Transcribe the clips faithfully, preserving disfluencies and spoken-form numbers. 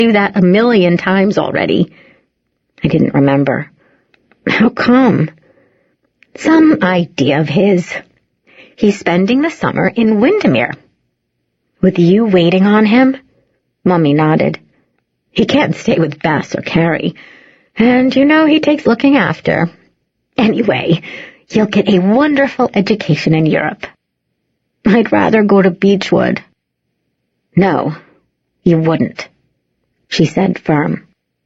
do that a million times already. I didn't remember. How come? Some idea of his. He's spending the summer in Windermere. With you waiting on him? Mummy nodded. He can't stay with Bess or Carrie. And you know he takes looking after. Anyway, you'll get a wonderful education in Europe. I'd rather go to Beechwood. No, you wouldn't, she said firm.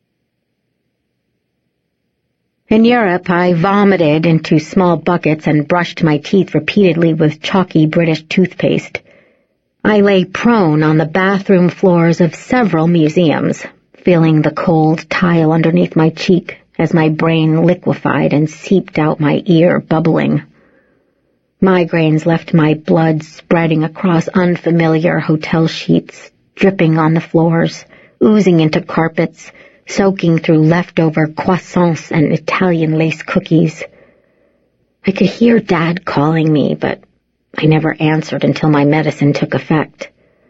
In Europe, I vomited into small buckets and brushed my teeth repeatedly with chalky British toothpaste. I lay prone on the bathroom floors of several museums, feeling the cold tile underneath my cheek as my brain liquefied and seeped out my ear, bubbling. Migraines left my blood spreading across unfamiliar hotel sheets, dripping on the floors, oozing into carpets, soaking through leftover croissants and Italian lace cookies. I could hear Dad calling me, but I never answered until my medicine took effect.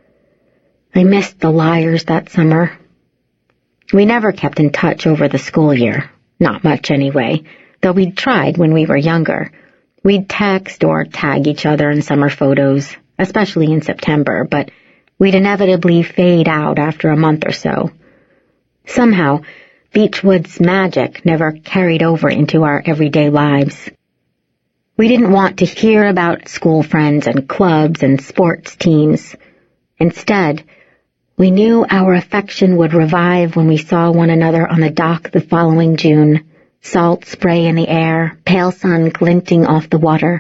I missed the Lyres that summer. We never kept in touch over the school year. Not much anyway, though we'd tried when we were younger. We'd text or tag each other in summer photos, especially in September, but we'd inevitably fade out after a month or so. Somehow, Beechwood's magic never carried over into our everyday lives. We didn't want to hear about school friends and clubs and sports teams. Instead, we knew our affection would revive when we saw one another on the dock the following June, salt spray in the air, pale sun glinting off the water.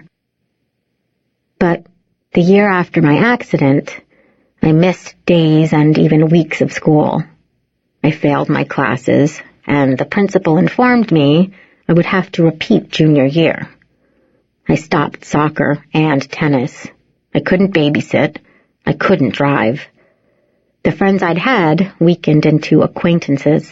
But the year after my accident, I missed days and even weeks of school. I failed my classes, and the principal informed me I would have to repeat junior year. I stopped soccer and tennis. I couldn't babysit. I couldn't drive. The friends I'd had weakened into acquaintances.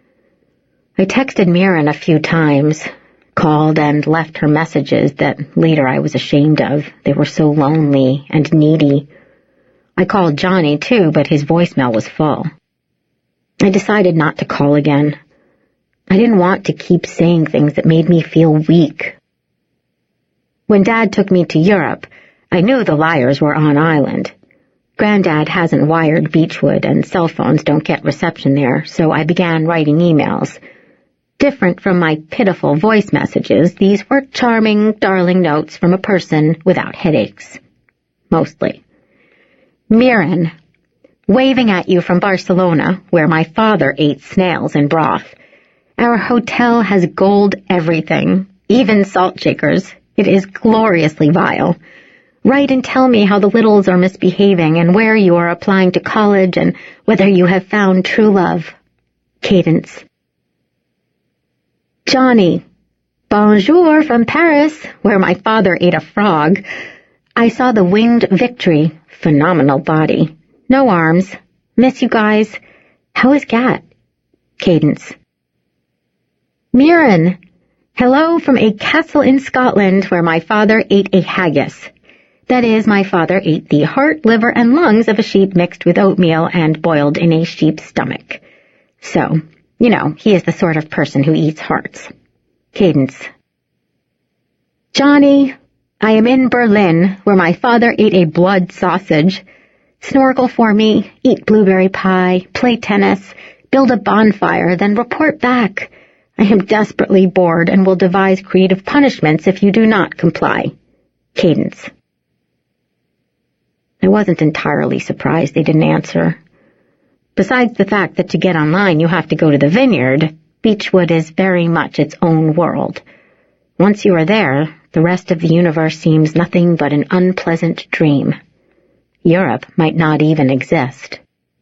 I texted Mirren a few times, called and left her messages that later I was ashamed of. They were so lonely and needy. I called Johnny, too, but his voicemail was full. I decided not to call again. I didn't want to keep saying things that made me feel weak. When Dad took me to Europe, I knew the Lyres were on island. Granddad hasn't wired Beechwood, and cell phones don't get reception there, so I began writing emails. Different from my pitiful voice messages, these were charming, darling notes from a person without headaches. Mostly. Mirren, waving at you from Barcelona, where my father ate snails and broth. Our hotel has gold everything, even salt shakers. It is gloriously vile. Write and tell me how the littles are misbehaving and where you are applying to college and whether you have found true love. Cadence. Johnny, bonjour from Paris, where my father ate a frog. I saw the winged Victory. Phenomenal body. No arms. Miss you guys. How is Gat? Cadence. Mirren, hello from a castle in Scotland where my father ate a haggis. That is, my father ate the heart, liver, and lungs of a sheep mixed with oatmeal and boiled in a sheep's stomach. So, you know, he is the sort of person who eats hearts. Cadence. Johnny, I am in Berlin, where my father ate a blood sausage. Snorkel for me, eat blueberry pie, play tennis, build a bonfire, then report back. I am desperately bored and will devise creative punishments if you do not comply. Cadence. I wasn't entirely surprised they didn't answer. Besides the fact that to get online you have to go to the vineyard, Beechwood is very much its own world. Once you are there, the rest of the universe seems nothing but an unpleasant dream. Europe might not even exist.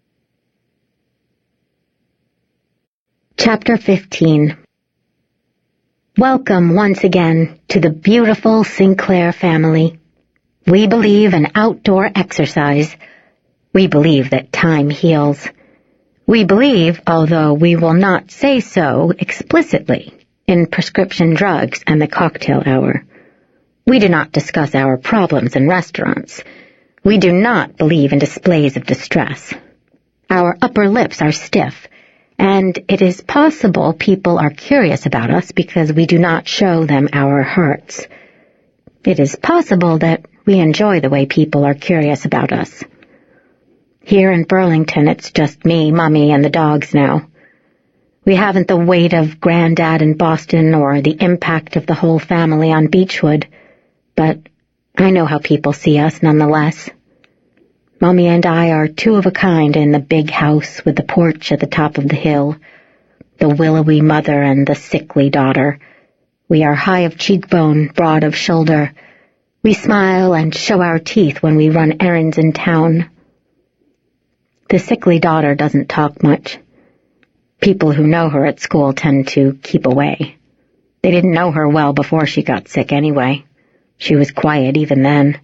Chapter fifteen. Welcome once again to the beautiful Sinclair family. We believe in outdoor exercise. We believe that time heals. We believe, although we will not say so explicitly, in prescription drugs and the cocktail hour. We do not discuss our problems in restaurants. We do not believe in displays of distress. Our upper lips are stiff, and it is possible people are curious about us because we do not show them our hearts. It is possible that we enjoy the way people are curious about us. Here in Burlington, it's just me, Mummy, and the dogs now. We haven't the weight of Granddad in Boston or the impact of the whole family on Beechwood, but I know how people see us nonetheless. Mummy and I are two of a kind in the big house with the porch at the top of the hill, the willowy mother and the sickly daughter. We are high of cheekbone, broad of shoulder. We smile and show our teeth when we run errands in town. The sickly daughter doesn't talk much. People who know her at school tend to keep away. They didn't know her well before she got sick anyway. She was quiet even then.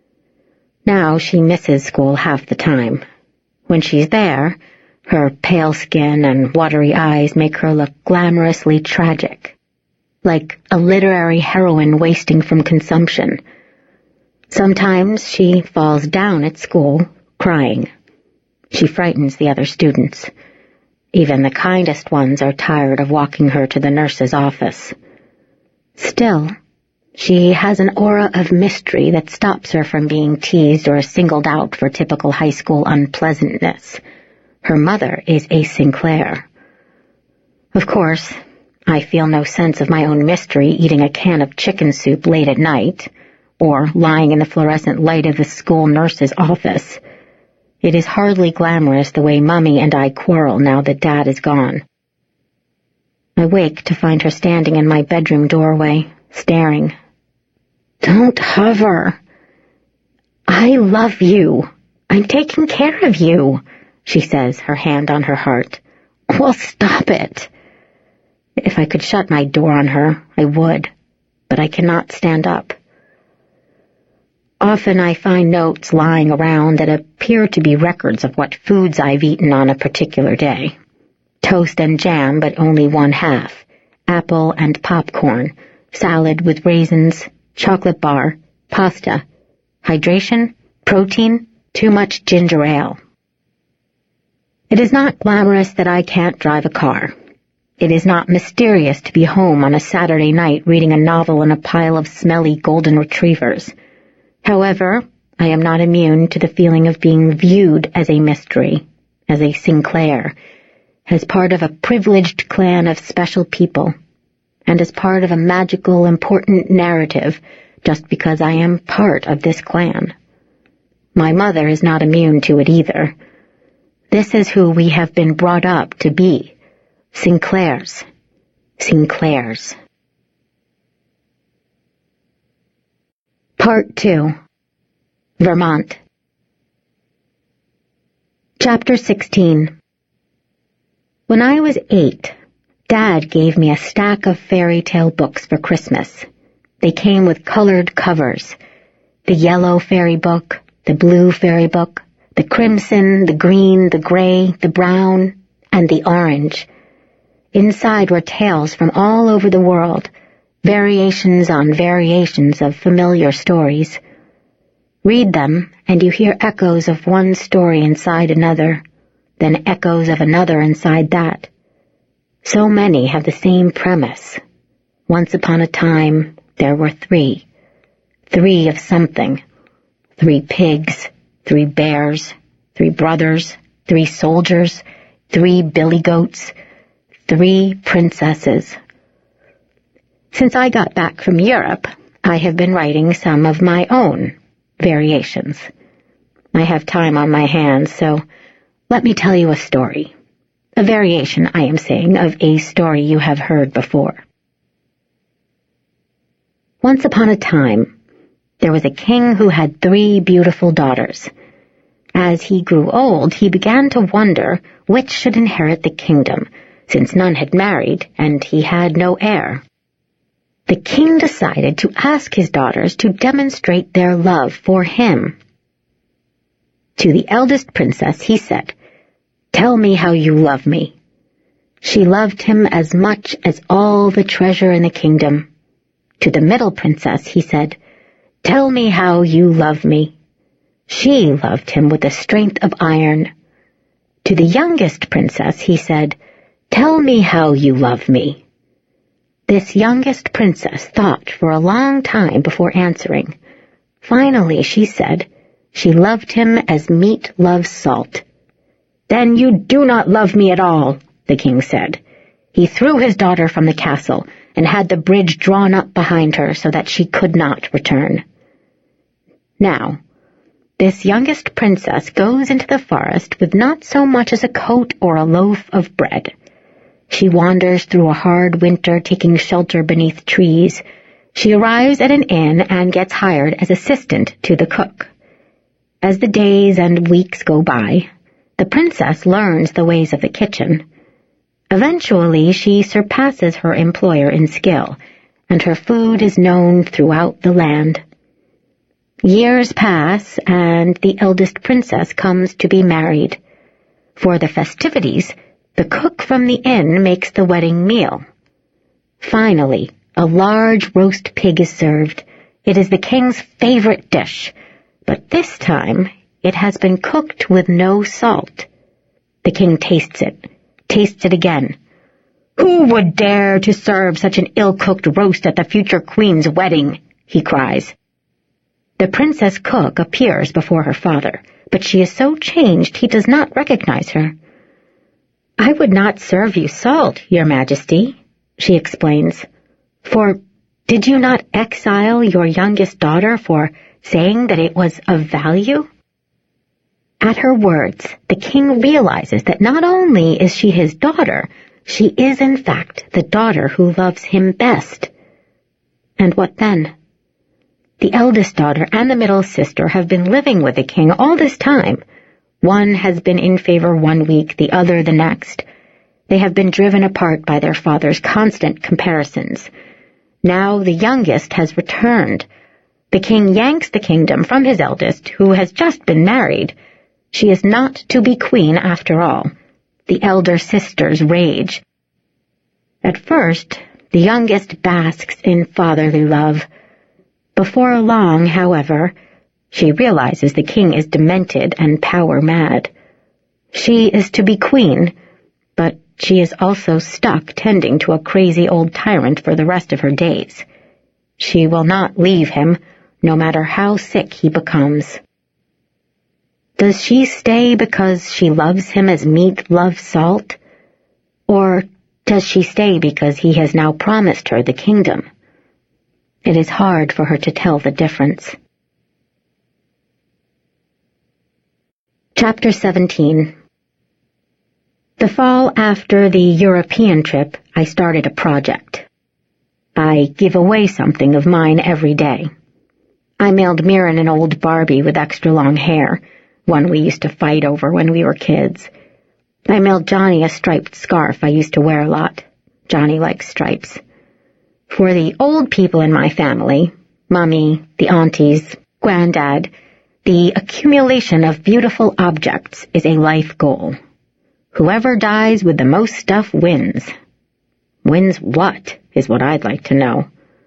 Now she misses school half the time. When she's there, her pale skin and watery eyes make her look glamorously tragic, like a literary heroine wasting from consumption. Sometimes she falls down at school, crying. She frightens the other students. Even the kindest ones are tired of walking her to the nurse's office. Still, she has an aura of mystery that stops her from being teased or singled out for typical high school unpleasantness. Her mother is a Sinclair. Of course, I feel no sense of my own mystery eating a can of chicken soup late at night, or lying in the fluorescent light of the school nurse's office. It is hardly glamorous the way Mummy and I quarrel now that Dad is gone. I wake to find her standing in my bedroom doorway, staring. Don't hover. I love you. I'm taking care of you, she says, her hand on her heart. Well, stop it. If I could shut my door on her, I would, but I cannot stand up. Often I find notes lying around that appear to be records of what foods I've eaten on a particular day. Toast and jam, but only one half. Apple and popcorn. Salad with raisins. Chocolate bar. Pasta. Hydration. Protein. Too much ginger ale. It is not glamorous that I can't drive a car. It is not mysterious to be home on a Saturday night reading a novel in a pile of smelly golden retrievers. However, I am not immune to the feeling of being viewed as a mystery, as a Sinclair, as part of a privileged clan of special people, and as part of a magical, important narrative just because I am part of this clan. My mother is not immune to it either. This is who we have been brought up to be. Sinclairs. Sinclairs. Part two. Vermont. Chapter sixteen. When I was eight, Dad gave me a stack of fairy tale books for Christmas. They came with colored covers. The yellow fairy book, the blue fairy book, the crimson, the green, the gray, the brown, and the orange. Inside were tales from all over the world, variations on variations of familiar stories. Read them, and you hear echoes of one story inside another, then echoes of another inside that. So many have the same premise. Once upon a time, there were three. Three of something. Three pigs, three bears, three brothers, three soldiers, three billy goats, three princesses. Since I got back from Europe, I have been writing some of my own variations. I have time on my hands, so let me tell you a story. A variation, I am saying, of a story you have heard before. Once upon a time, there was a king who had three beautiful daughters. As he grew old, he began to wonder which should inherit the kingdom, since none had married and he had no heir. The king decided to ask his daughters to demonstrate their love for him. To the eldest princess he said, "Tell me how you love me." She loved him as much as all the treasure in the kingdom. To the middle princess he said, "Tell me how you love me." She loved him with the strength of iron. To the youngest princess, he said, "Tell me how you love me." This youngest princess thought for a long time before answering. Finally, she said, she loved him as meat loves salt. "Then you do not love me at all," the king said. He threw his daughter from the castle and had the bridge drawn up behind her so that she could not return. Now, this youngest princess goes into the forest with not so much as a coat or a loaf of bread. She wanders through a hard winter, taking shelter beneath trees. She arrives at an inn and gets hired as assistant to the cook. As the days and weeks go by, the princess learns the ways of the kitchen. Eventually, she surpasses her employer in skill, and her food is known throughout the land. Years pass, and the eldest princess comes to be married. For the festivities, the cook from the inn makes the wedding meal. Finally, a large roast pig is served. It is the king's favorite dish, but this time it has been cooked with no salt. The king tastes it, tastes it again. "Who would dare to serve such an ill-cooked roast at the future queen's wedding?" he cries. The princess cook appears before her father, but she is so changed he does not recognize her. "I would not serve you salt, your majesty," she explains. "For did you not exile your youngest daughter for saying that it was of value?" At her words, the king realizes that not only is she his daughter, she is in fact the daughter who loves him best. And what then? The eldest daughter and the middle sister have been living with the king all this time. One has been in favor one week, the other the next. They have been driven apart by their father's constant comparisons. Now the youngest has returned. The king yanks the kingdom from his eldest, who has just been married. She is not to be queen after all. The elder sisters rage. At first, the youngest basks in fatherly love. Before long, however, she realizes the king is demented and power-mad. She is to be queen, but she is also stuck tending to a crazy old tyrant for the rest of her days. She will not leave him, no matter how sick he becomes. Does she stay because she loves him as meat loves salt? Or does she stay because he has now promised her the kingdom? It is hard for her to tell the difference. Chapter seventeen. The fall after the European trip, I started a project. I give away something of mine every day. I mailed Mirren an old Barbie with extra long hair, one we used to fight over when we were kids. I mailed Johnny a striped scarf I used to wear a lot. Johnny likes stripes. For the old people in my family, Mommy, the aunties, Granddad, the accumulation of beautiful objects is a life goal. Whoever dies with the most stuff wins. Wins what, is what I'd like to know.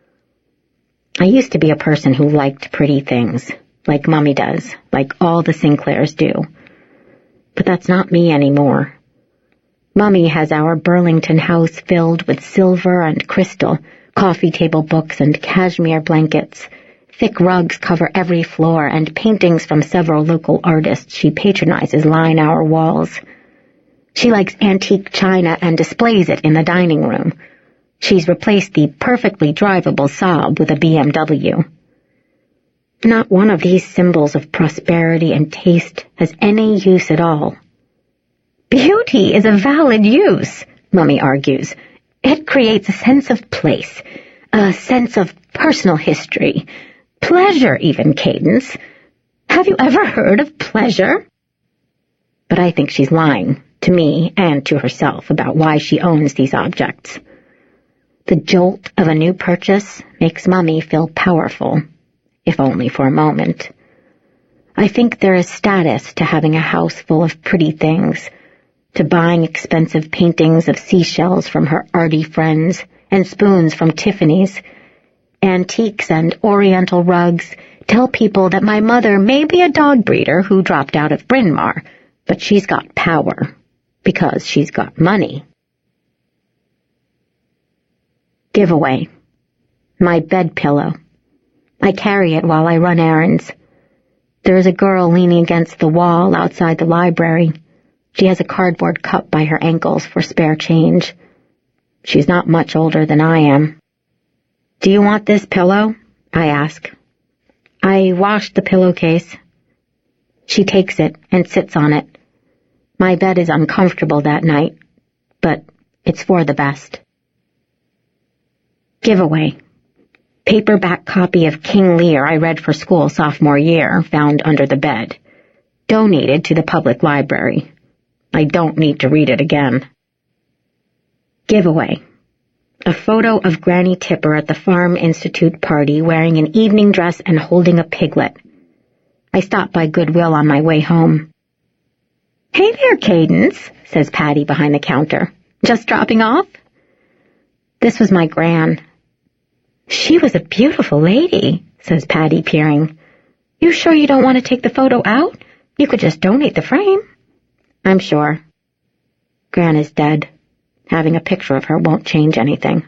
I used to be a person who liked pretty things, like Mommy does, like all the Sinclairs do. But that's not me anymore. Mommy has our Burlington house filled with silver and crystal, coffee table books and cashmere blankets. Thick rugs cover every floor, and paintings from several local artists she patronizes line our walls. She likes antique china and displays it in the dining room. She's replaced the perfectly drivable Saab with a B M W. Not one of these symbols of prosperity and taste has any use at all. Beauty is a valid use, Mummy argues. It creates a sense of place, a sense of personal history, pleasure even, Cadence. Have you ever heard of pleasure? But I think she's lying, to me and to herself, about why she owns these objects. The jolt of a new purchase makes Mummy feel powerful, if only for a moment. I think there is status to having a house full of pretty things, to buying expensive paintings of seashells from her arty friends and spoons from Tiffany's. Antiques and oriental rugs tell people that my mother may be a dog breeder who dropped out of Bryn Mawr, But she's got power, because she's got money. Giveaway. My bed pillow. I carry it while I run errands. There is a girl leaning against the wall outside the library. She has a cardboard cup by her ankles for spare change. She's not much older than I am. Do you want this pillow? I ask. I washed the pillowcase. She takes it and sits on it. My bed is uncomfortable that night, but it's for the best. Giveaway. Paperback copy of King Lear I read for school sophomore year, found under the bed. Donated to the public library. I don't need to read it again. Giveaway. A photo of Granny Tipper at the Farm Institute party wearing an evening dress and holding a piglet. I stopped by Goodwill on my way home. Hey there, Cadence, says Patty behind the counter. Just dropping off? This was my Gran. She was a beautiful lady, says Patty, peering. You sure you don't want to take the photo out? You could just donate the frame. I'm sure. Gran is dead. Having a picture of her won't change anything.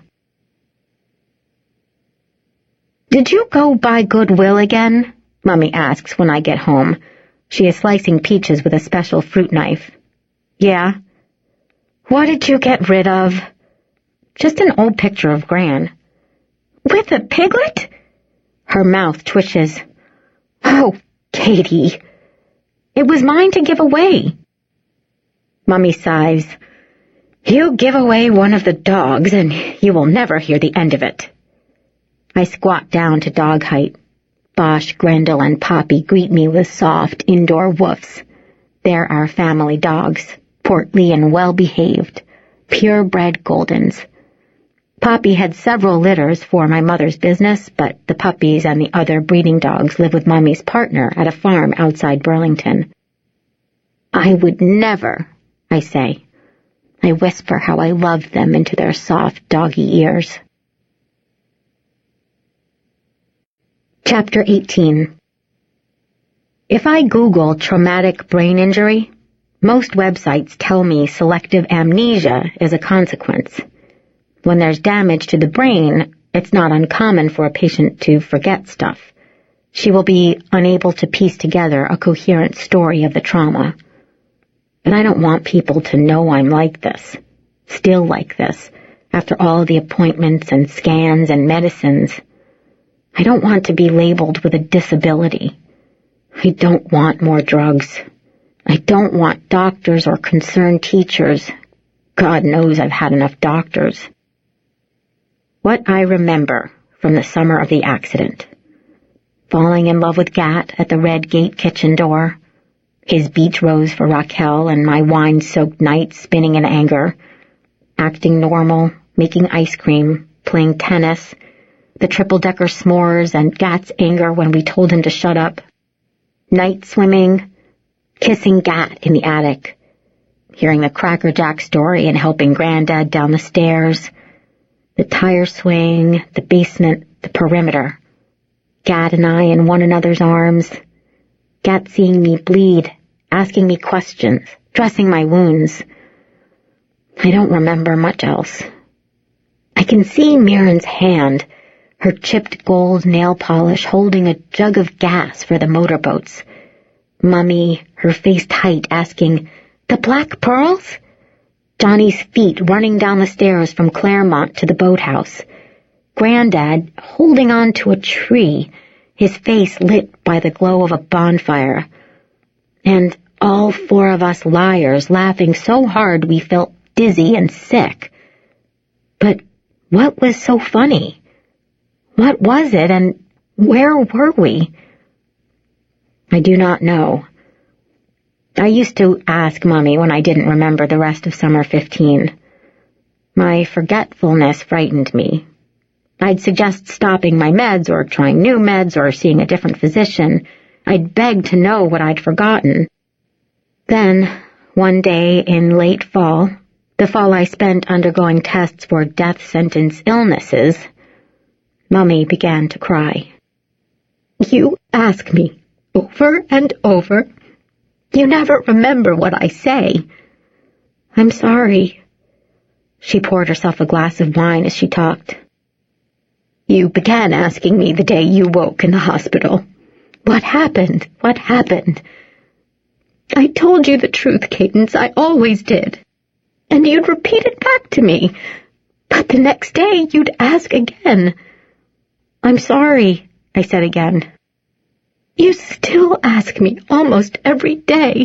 Did you go by Goodwill again? Mummy asks when I get home. She is slicing peaches with a special fruit knife. Yeah. What did you get rid of? Just an old picture of Gran. With a piglet? Her mouth twitches. Oh, Katie. It was mine to give away. Mummy sighs. You give away one of the dogs and you will never hear the end of it. I squat down to dog height. Bosch, Grendel, and Poppy greet me with soft indoor woofs. They're our family dogs, portly and well-behaved, purebred Goldens. Poppy had several litters for my mother's business, but the puppies and the other breeding dogs live with Mummy's partner at a farm outside Burlington. I would never, I say. I whisper how I loved them into their soft doggy ears. Chapter eighteen. If I Google traumatic brain injury, most websites tell me selective amnesia is a consequence. When there's damage to the brain, it's not uncommon for a patient to forget stuff. She will be unable to piece together a coherent story of the trauma. And I don't want people to know I'm like this, still like this, after all the appointments and scans and medicines. I don't want to be labeled with a disability. I don't want more drugs. I don't want doctors or concerned teachers. God knows I've had enough doctors. What I remember from the summer of the accident. Falling in love with Gat at the Red Gate kitchen door. His beach rose for Raquel and my wine-soaked nights spinning in anger. Acting normal, making ice cream, playing tennis. The triple-decker s'mores and Gat's anger when we told him to shut up. Night swimming. Kissing Gat in the attic. Hearing the Cracker Jack story and helping Granddad down the stairs. The tire swing, the basement, the perimeter. Gat and I in one another's arms. Gat seeing me bleed, asking me questions, dressing my wounds. I don't remember much else. I can see Mirren's hand, her chipped gold nail polish holding a jug of gas for the motorboats. Mummy, her face tight, asking, "The black pearls?" Johnny's feet running down the stairs from Claremont to the boathouse. Granddad holding on to a tree, his face lit by the glow of a bonfire. And all four of us liars laughing so hard we felt dizzy and sick. But what was so funny? What was it, and where were we? I do not know. I used to ask Mummy when I didn't remember the rest of summer fifteen. My forgetfulness frightened me. I'd suggest stopping my meds or trying new meds or seeing a different physician. I'd beg to know what I'd forgotten. Then, one day in late fall, the fall I spent undergoing tests for death sentence illnesses, Mummy began to cry. You ask me over and over, You never remember what I say. I'm sorry. She poured herself a glass of wine as she talked. You began asking me the day you woke in the hospital. What happened? What happened? I told you the truth, Cadence. I always did. And you'd repeat it back to me. But the next day you'd ask again. I'm sorry, I said again. You still ask me almost every day.